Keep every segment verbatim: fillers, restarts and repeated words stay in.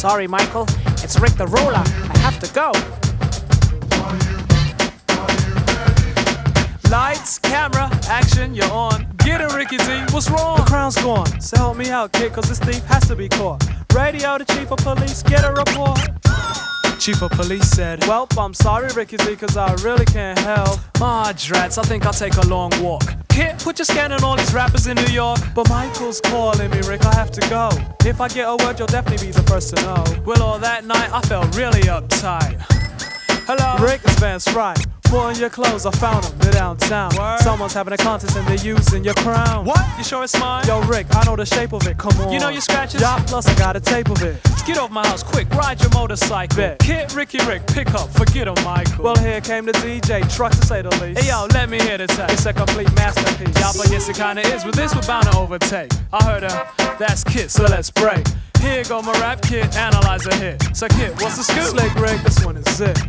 Sorry, Michael. It's Rick the Ruler. I have to go. Lights, camera, action, you're on. Get it, Ricky D, what's wrong? The crown's gone, so help me out, kid, cause this thief has to be caught. Radio to chief of police, get a report. Chief of police said, well, I'm sorry, Ricky D, cause I really can't help. Ah, drats, I think I'll take a long walk. Kid, put your scan on all these rappers in New York. But Michael's calling me, Rick, I have to go. If I get a word, you'll definitely be the first to know. Well, all that night, I felt really uptight. Hello? Rick, it's Vance Wright. Put on your clothes, I found them, they're downtown. Word? Someone's having a contest and they're using your crown. What? You sure it's mine? Yo, Rick, I know the shape of it, come on. You know your scratches? Yeah, plus I got a tape of it. Get off my house, quick, ride your motorcycle. Bet. Kid, Ricky Rick, pick up, forget him, Michael. Well, here came the D J, truck to say the least. Hey yo, let me hear the tape. It's a complete masterpiece. Yeah, but yes it kinda is, but this we're bound to overtake. I heard her, that's Kid, so let's break. Here go my rap, Kid, analyze a hit. So Kid, what's the scoop? Slick Rick, this one is it.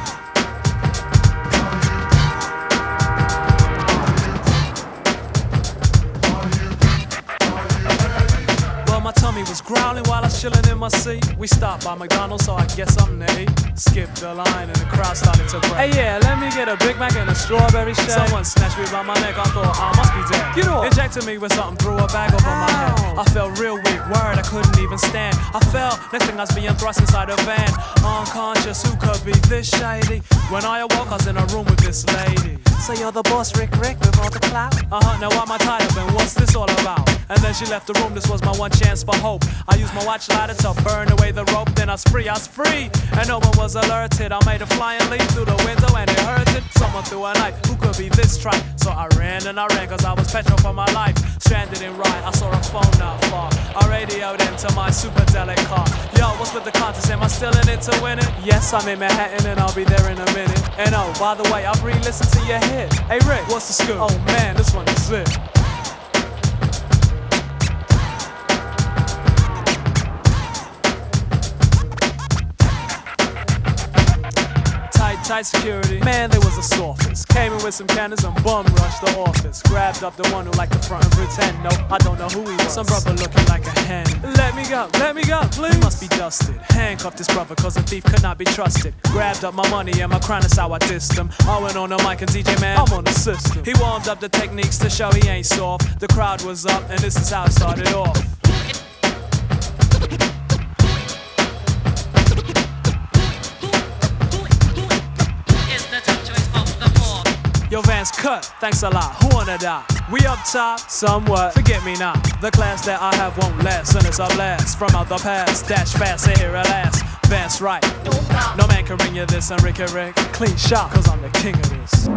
My tummy was growling while I was chilling in my seat. We stopped by McDonald's, so I guess I'm to eat. Skipped the line and the crowd started to break. Hey yeah, let me get a Big Mac and a strawberry shake. Someone snatched me by my neck, I thought I must be dead. Get off. Injected me with something, threw a bag over my head. I felt real weak, word, I couldn't even stand. I fell, next thing I was being thrust inside a van. Unconscious, who could be this shady? When I awoke, I was in a room with this lady. So you're the boss, Rick Rick, with all the clout? Uh-huh, now why am I tied up and what's this all about? And then she left the room, this was my one chance for hope. I used my watch lighter to burn away the rope, then I was free, I was free. And no one was alerted, I made a flying leap through the window and it hurted. Someone threw a knife, who could be this trite? So I ran and I ran cause I was petrol for my life. Stranded in Rye, I saw a phone not far. I radioed into my superdelic car. Yo, what's with the contest, am I still in it to win it? Yes, I'm in Manhattan and I'll be there in a minute. And oh, by the way, I've re-listened to your hit. Hey Rick, what's the scoop? Oh man, this one is it. Tight security, man, there was a sophist. Came in with some cannons and bum rushed the office. Grabbed up the one who liked to front and pretend. No, I don't know who he was. Some brother looking like a hen. Let me go, let me go, please. He must be dusted. Handcuffed this brother cause the thief could not be trusted. Grabbed up my money and my crown, that's how I dissed him. I went on the mic and D J man, I'm on the system. He warmed up the techniques to show he ain't soft. The crowd was up and this is how it started off. Yo, Vance, cut, thanks a lot, who wanna die? We up top, somewhat, forget me not. The class that I have won't last, and it's a blast from out the past. Dash fast, and here at last, Vance Wright. No man can ring you this, and Ricky Rick. Clean shot, cause I'm the king of this.